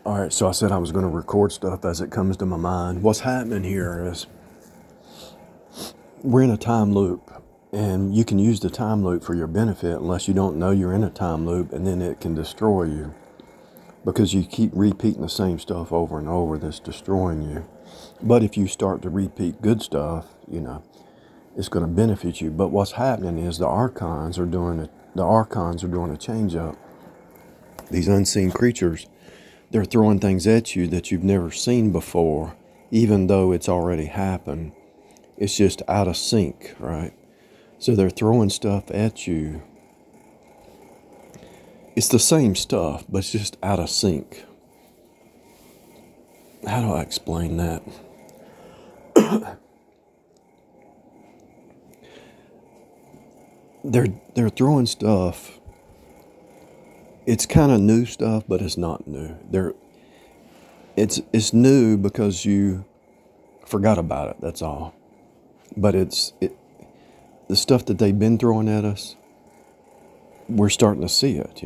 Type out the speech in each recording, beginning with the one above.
All right, so I said I was going to record stuff as it comes to my mind. What's happening here is we're in a time loop, and you can use the time loop for your benefit unless you don't know you're in a time loop, and then it can destroy you because you keep repeating the same stuff over and over that's destroying you. But if you start to repeat good stuff, it's going to benefit you. But what's happening is the archons are doing a change up. These unseen creatures, they're throwing things at you that you've never seen before, even though it's already happened. It's just out of sync, right? So they're throwing stuff at you. It's the same stuff, but it's just out of sync. How do I explain that? They're throwing stuff. It's kind of new stuff, but it's not new. It's new because you forgot about it. That's all. But the stuff that they've been throwing at us, we're starting to see it,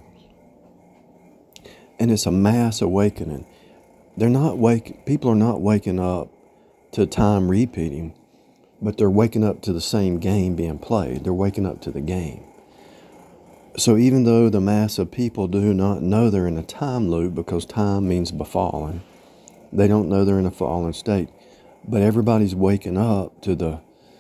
And it's a mass awakening. People are not waking up to time repeating, but they're waking up to the same game being played. They're waking up to the game. So even though the mass of people do not know they're in a time loop, because time means befallen, they don't know they're in a fallen state. But everybody's waking up to the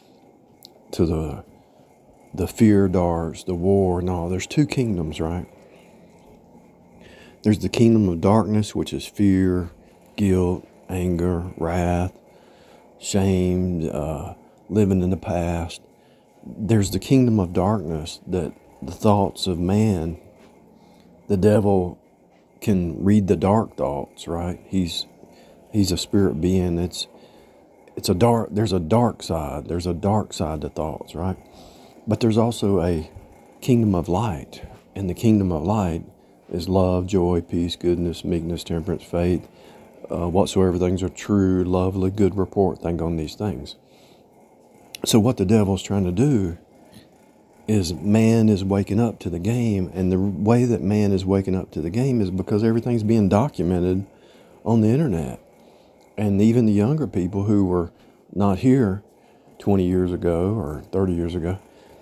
fear darts, the war, and all. There's two kingdoms, right? There's the kingdom of darkness, which is fear, guilt, anger, wrath, shame, living in the past. There's the kingdom of darkness, that the thoughts of man, the devil can read the dark thoughts, right? He's a spirit being. There's a dark side. There's a dark side to thoughts, right? But there's also a kingdom of light. And the kingdom of light is love, joy, peace, goodness, meekness, temperance, faith, whatsoever things are true, lovely, good report. Think on these things. So what the devil's trying to do is man is waking up to the game. And the way that man is waking up to the game is because everything's being documented on the internet. And even the younger people who were not here 20 years ago or 30 years ago,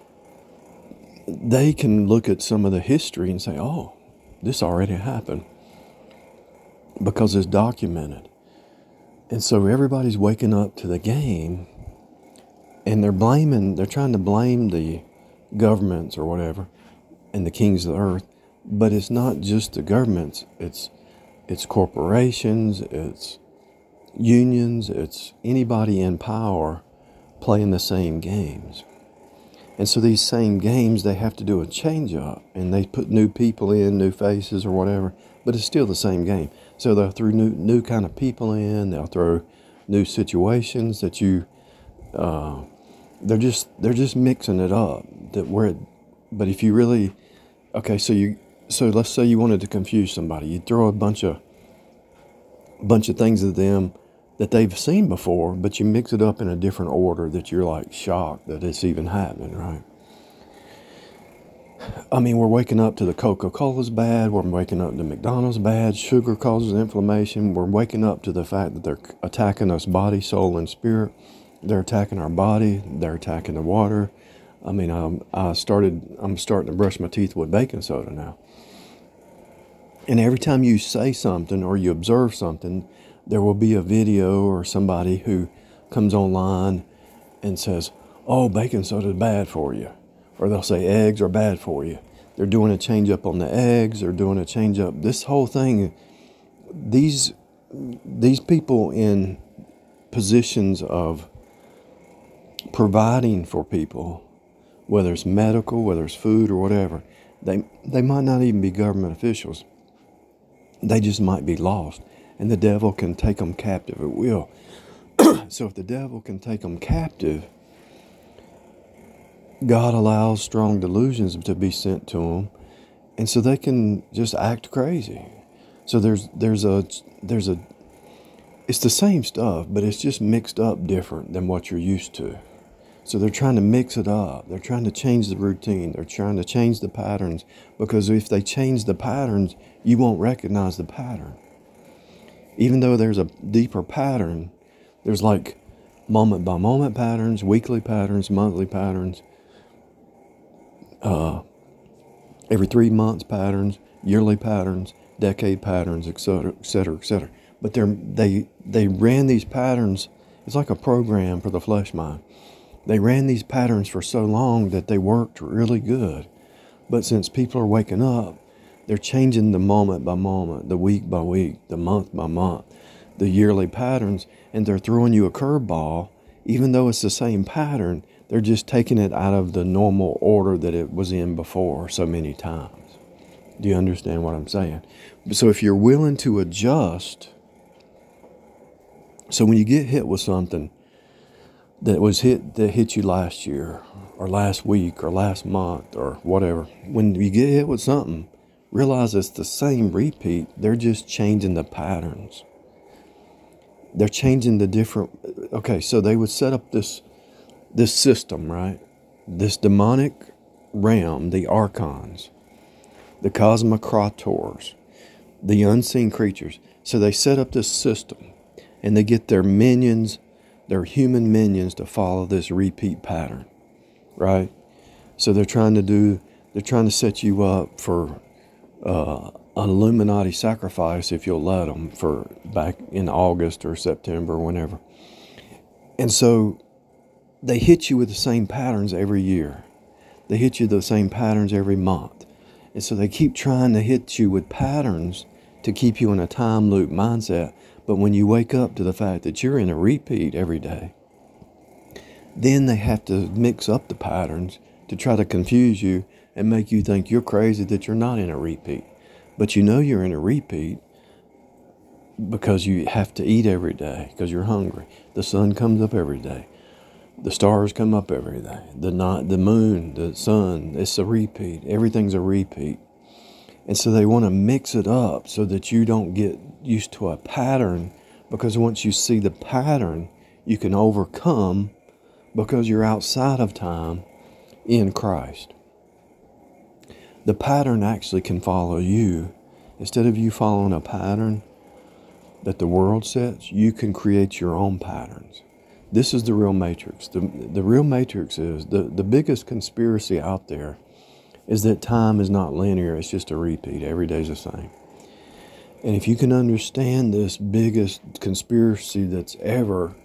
they can look at some of the history and say, oh, this already happened, because it's documented. And so everybody's waking up to the game, and they're trying to blame the governments or whatever and the kings of the earth. But it's not just the governments, it's corporations, it's unions, it's anybody in power playing the same games. And so these same games, they have to do a change up, and they put new people in, new faces or whatever, but it's still the same game. So they'll throw new kind of people in, they'll throw new situations that they're just mixing it up. But if you really, so let's say you wanted to confuse somebody, you throw a bunch of things at them that they've seen before, but you mix it up in a different order that you're like shocked that it's even happening, right? I mean, we're waking up to the Coca-Cola's bad, we're waking up to McDonald's bad, sugar causes inflammation, we're waking up to the fact that they're attacking us body, soul, and spirit. They're attacking our body, they're attacking the water. I mean, I'm starting to brush my teeth with baking soda now. And every time you say something or you observe something, there will be a video or somebody who comes online and says, oh, baking soda is bad for you. Or they'll say eggs are bad for you. They're doing a change up on the eggs. They're doing a change up. This whole thing, these people in positions of providing for people, whether it's medical, whether it's food or whatever, they might not even be government officials. They just might be lost. And the devil can take them captive at will. So if the devil can take them captive, God allows strong delusions to be sent to them, and so they can just act crazy. So there's it's the same stuff, but it's just mixed up different than what you're used to. So they're trying to mix it up. They're trying to change the routine. They're trying to change the patterns, because if they change the patterns, you won't recognize the pattern. Even though there's a deeper pattern, there's like moment by moment patterns, weekly patterns, monthly patterns, every 3 months patterns, yearly patterns, decade patterns, etc., etc., etc. But they ran these patterns. It's like a program for the flesh mind. They ran these patterns for so long that they worked really good. But since people are waking up, they're changing the moment by moment, the week by week, the month by month, the yearly patterns, and they're throwing you a curveball. Even though it's the same pattern, they're just taking it out of the normal order that it was in before so many times. Do you understand what I'm saying? So if you're willing to adjust, so when you get hit with something that hit you last year or last week or last month or whatever, when you get hit with something, realize it's the same repeat. They're just changing the patterns. They're changing the different. Okay, so they would set up this system, right? This demonic realm, the archons, the cosmocrators, the unseen creatures. So they set up this system, and they get their minions, their human minions, to follow this repeat pattern, right? So they're trying to set you up for an Illuminati sacrifice, if you'll let them, for back in August or September, whenever. And so they hit you with the same patterns every year. They hit you the same patterns every month. And so they keep trying to hit you with patterns to keep you in a time loop mindset. But when you wake up to the fact that you're in a repeat every day, then they have to mix up the patterns to try to confuse you and make you think you're crazy that you're not in a repeat. But you know you're in a repeat because you have to eat every day because you're hungry. The sun comes up every day. The stars come up every day. The night, the moon, the sun, it's a repeat. Everything's a repeat. And so they want to mix it up so that you don't get used to a pattern, because once you see the pattern, you can overcome because you're outside of time in Christ. The pattern actually can follow you. Instead of you following a pattern that the world sets, you can create your own patterns. This is the real matrix. The real matrix is the biggest conspiracy out there is that time is not linear. It's just a repeat. Every day's the same. And if you can understand this biggest conspiracy that's ever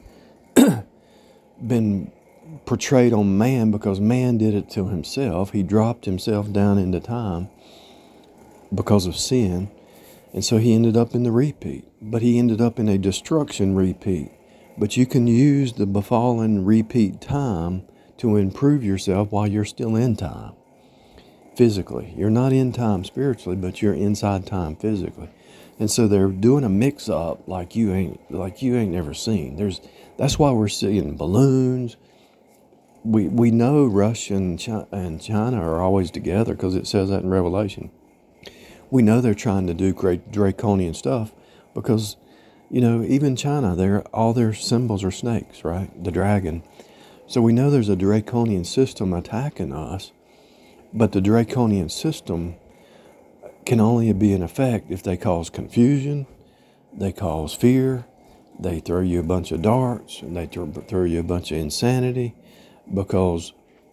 been portrayed on man, because man did it to himself. He dropped himself down into time because of sin. And so he ended up in the repeat. But he ended up in a destruction repeat. But you can use the befallen repeat time to improve yourself while you're still in time. Physically. You're not in time spiritually, but you're inside time physically. And so they're doing a mix-up like you ain't never seen. That's why we're seeing balloons. We know Russia and China are always together because it says that in Revelation. We know they're trying to do great draconian stuff because, even China, all their symbols are snakes, right? The dragon. So we know there's a draconian system attacking us, but the draconian system can only be in effect if they cause confusion, they cause fear, they throw you a bunch of darts, and they throw you a bunch of insanity, because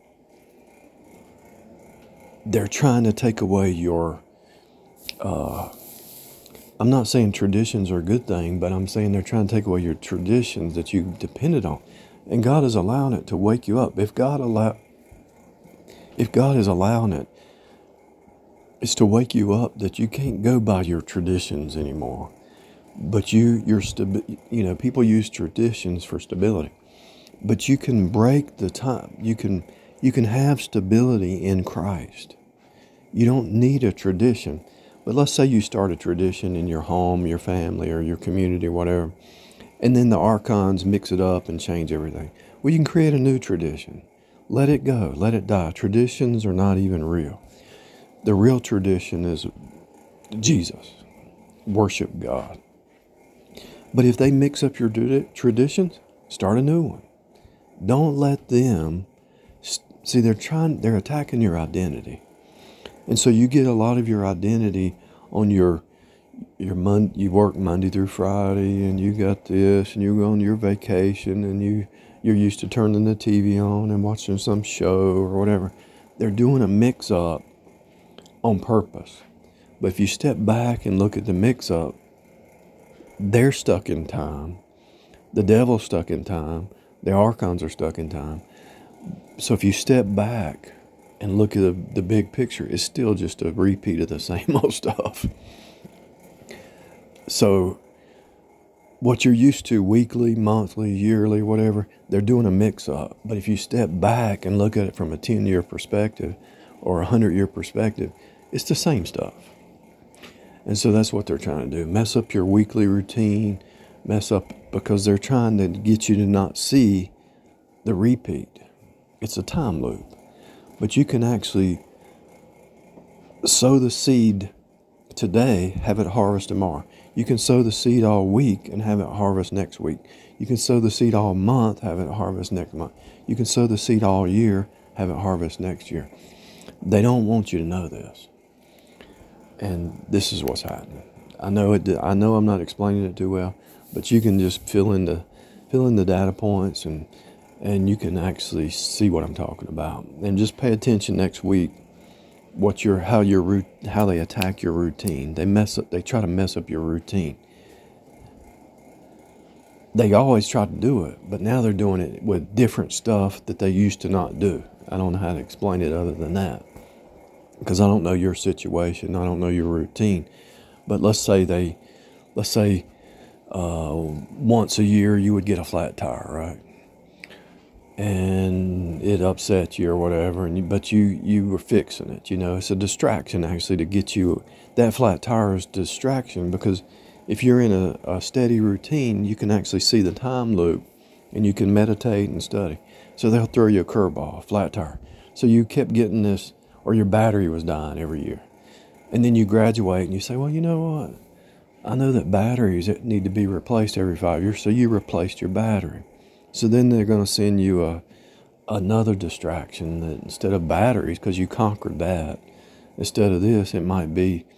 they're trying to take away your, I'm not saying traditions are a good thing, but I'm saying they're trying to take away your traditions that you depended on. And God is allowing it to wake you up. If God is allowing it, it's to wake you up that you can't go by your traditions anymore. But people use traditions for stability. But you can break the time. You can have stability in Christ. You don't need a tradition. But let's say you start a tradition in your home, your family, or your community, whatever, and then the archons mix it up and change everything. Well, you can create a new tradition. Let it go. Let it die. Traditions are not even real. The real tradition is Jesus. Worship God. But if they mix up your traditions, start a new one. Don't let them, see, they're attacking your identity. And so you get a lot of your identity on your You work Monday through Friday, and you got this, and you go on your vacation, and you're used to turning the TV on and watching some show or whatever. They're doing a mix-up on purpose. But if you step back and look at the mix-up, they're stuck in time. The devil's stuck in time. The archons are stuck in time. So if you step back and look at the big picture, it's still just a repeat of the same old stuff. So what you're used to weekly, monthly, yearly, whatever, they're doing a mix-up. But if you step back and look at it from a 10-year perspective or a 100-year perspective, it's the same stuff. And so that's what they're trying to do. Mess up your weekly routine, mess up because they're trying to get you to not see the repeat. It's a time loop. But you can actually sow the seed today, have it harvest tomorrow. You can sow the seed all week and have it harvest next week. You can sow the seed all month, have it harvest next month. You can sow the seed all year, have it harvest next year. They don't want you to know this. And this is what's happening. I know I'm not explaining it too well, but you can just fill in the data points and you can actually see what I'm talking about. And just pay attention next week how they attack your routine. They try to mess up your routine. They always try to do it, but now they're doing it with different stuff that they used to not do. I don't know how to explain it other than that, because I don't know your situation. I don't know your routine. But let's say once a year you would get a flat tire, right? And it upset you or whatever, but you were fixing it. It's a distraction actually to get you. That flat tire is distraction, because if you're in a steady routine, you can actually see the time loop, and you can meditate and study. So they'll throw you a curveball, a flat tire. So you kept getting this, or your battery was dying every year. And then you graduate and you say, well, you know what? I know that batteries need to be replaced every 5 years, so you replaced your battery. So then they're going to send you another distraction that instead of batteries, because you conquered that, instead of this, it might be,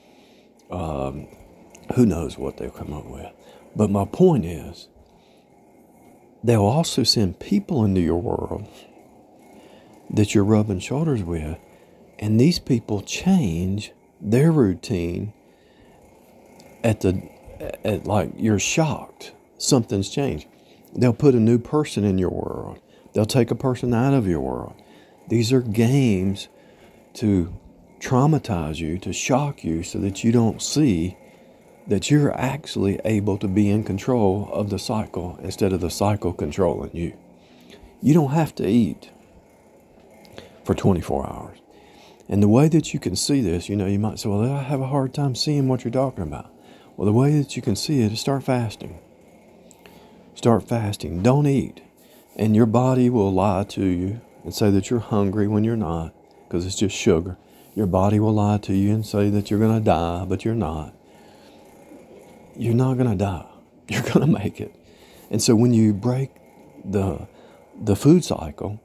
who knows what they'll come up with. But my point is, they'll also send people into your world that you're rubbing shoulders with, and these people change their routine at like you're shocked. Something's changed. They'll put a new person in your world. They'll take a person out of your world. These are games to traumatize you, to shock you, so that you don't see that you're actually able to be in control of the cycle instead of the cycle controlling you. You don't have to eat for 24 hours. And the way that you can see this, you might say, well, I have a hard time seeing what you're talking about. Well, the way that you can see it is start fasting. Start fasting. Don't eat. And your body will lie to you and say that you're hungry when you're not, because it's just sugar. Your body will lie to you and say that you're going to die, but you're not. You're not going to die. You're going to make it. And so when you break the food cycle,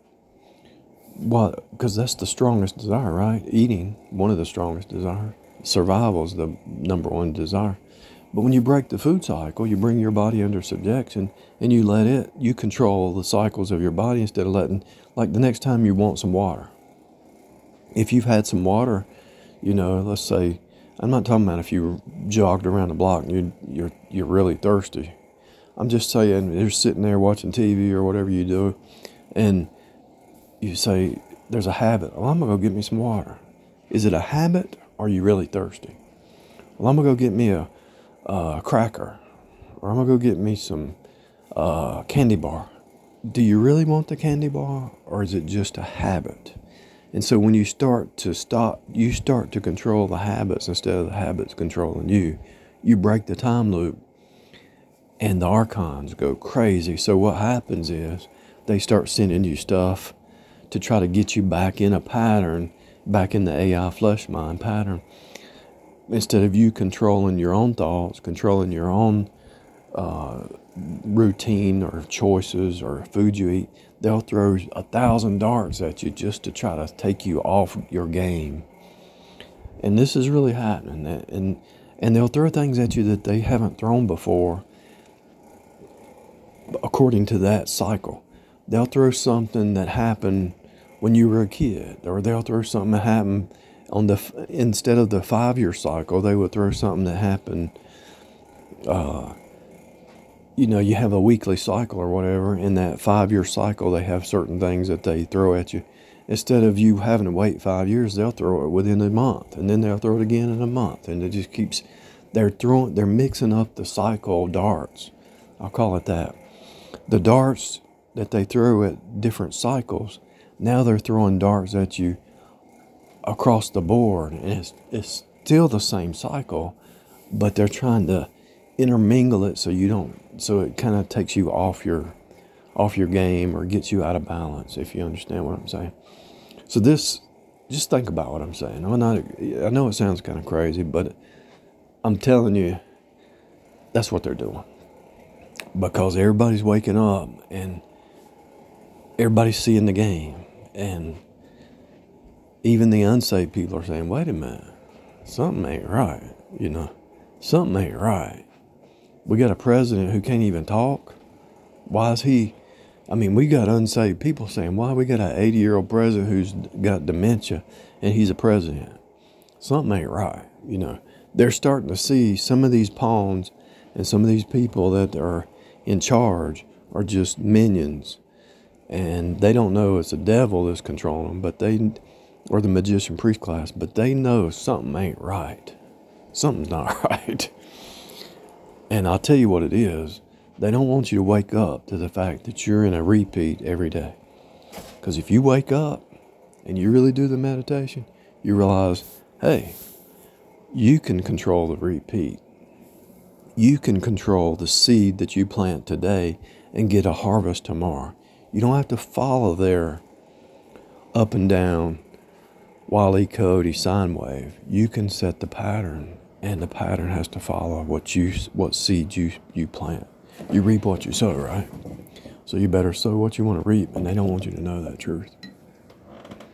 because that's the strongest desire, right? Eating, one of the strongest desires. Survival is the number one desire. But when you break the food cycle, you bring your body under subjection, and you control the cycles of your body instead of letting, like the next time you want some water. If you've had some water, let's say, I'm not talking about if you jogged around the block and you're really thirsty. I'm just saying you're sitting there watching TV or whatever you do, and you say, there's a habit. Well, I'm going to go get me some water. Is it a habit, or are you really thirsty? Well, I'm going to go get me a cracker, or I'm going to go get me some candy bar. Do you really want the candy bar, or is it just a habit? And so when you start to control the habits instead of the habits controlling you. You break the time loop, and the archons go crazy. So what happens is they start sending you stuff to try to get you back in a pattern, back in the AI flesh mind pattern. Instead of you controlling your own thoughts, controlling your own routine or choices or food you eat, they'll throw 1,000 darts at you just to try to take you off your game. And this is really happening. And they'll throw things at you that they haven't thrown before according to that cycle. They'll throw something that happened when you were a kid, or they'll throw something that happened instead of the 5-year cycle, they would throw something that happened. You have a weekly cycle or whatever. In that 5-year cycle, they have certain things that they throw at you. Instead of you having to wait 5 years, they'll throw it within a month, and then they'll throw it again in a month, and it just keeps. They're mixing up the cycle darts. I'll call it that. The darts that they throw at different cycles, now they're throwing darts at you across the board, and it's still the same cycle, but they're trying to intermingle it so it kind of takes you off your game or gets you out of balance, if you understand what I'm saying. So just think about what I'm saying. I know it sounds kind of crazy, but I'm telling you, that's what they're doing. Because everybody's waking up and everybody's seeing the game. And even the unsaved people are saying, wait a minute, something ain't right, something ain't right. We got a president who can't even talk. Why is he? We got unsaved people saying, why we got an 80-year-old president who's got dementia and he's a president? Something ain't right, They're starting to see some of these pawns and some of these people that are in charge are just minions. And they don't know it's the devil that's controlling them, or the magician priest class, but they know something ain't right. Something's not right. And I'll tell you what it is. They don't want you to wake up to the fact that you're in a repeat every day. Because if you wake up and you really do the meditation, you realize, hey, you can control the repeat. You can control the seed that you plant today and get a harvest tomorrow. You don't have to follow their up and down, Wile E. Coyote sine wave. You can set the pattern, and the pattern has to follow what seed you plant. You reap what you sow, right? So you better sow what you want to reap, and they don't want you to know that truth.